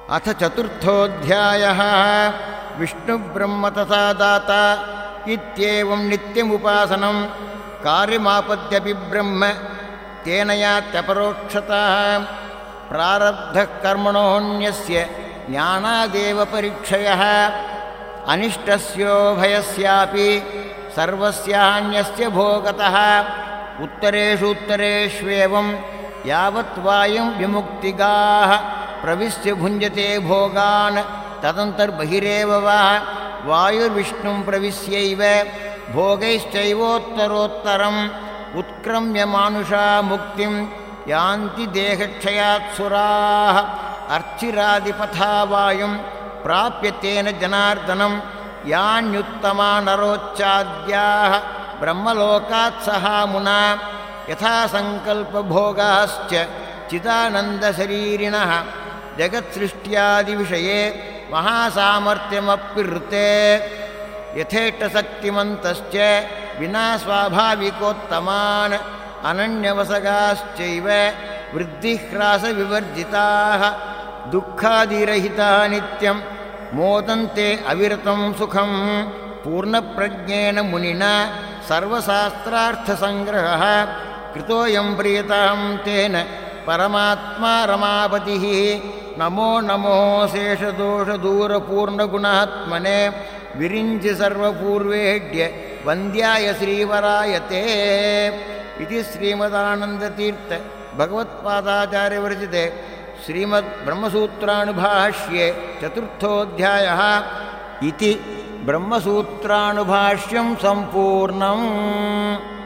अथ चतुर्थोऽध्यायः विष्णुब्रह्म तथा दाता इत्येवं नित्यमुपासनं कार्यमापद्यपि ब्रह्म तेन यात्यपरोक्षतः प्रारब्धः कर्मणोऽन्यस्य ज्ञानादेव परीक्षयः अनिष्टस्योभयस्यापि सर्वस्यान्यस्य भोगतः उत्तरेषु उत्तरेष्वेवं यावत् वायुं विमुक्तिगाः प्रविश्य भुञ्जते भोगान् तदन्तर्बहिरेव वा वायुर्विष्णुं प्रविश्यैव भोगैश्चैवोत्तरोत्तरम् उत्क्रम्य मानुषा मुक्तिं यान्ति देहक्षयात् सुराः अर्चिरादिपथा वायुं प्राप्य तेन जनार्दनं यान्युत्तमा नरोच्चाद्याः ब्रह्मलोकात् सहा मुना यथा संकल्पभोगाश्च चिदानन्दशरीरिणः जगत्सृष्ट्यादिविषये महासामर्थ्यमप्यृते यथेष्टशक्तिमन्तश्च विना स्वाभाविकोत्तमान् अनन्यवसगाश्चैव वृद्धिह्रासविवर्जिताः दुःखादिरहिता नित्यं मोदन्ते अविरतं सुखं पूर्णप्रज्ञेन मुनिना सर्वशास्त्रार्थसङ्ग्रहः कृतोऽयं प्रियतां तेन परमात्मा रमापतिः नमो नमो शेषदोषदूरपूर्णगुणात्मने विरिञ्चि सर्वपूर्वेड्य वन्द्याय श्रीवराय ते इति श्रीमदानन्दतीर्थ भगवत्पादाचार्यविरचिते श्रीमद्ब्रह्मसूत्रानुभाष्ये चतुर्थोऽध्यायः इति ब्रह्मसूत्रानुभाष्यं सम्पूर्णम्।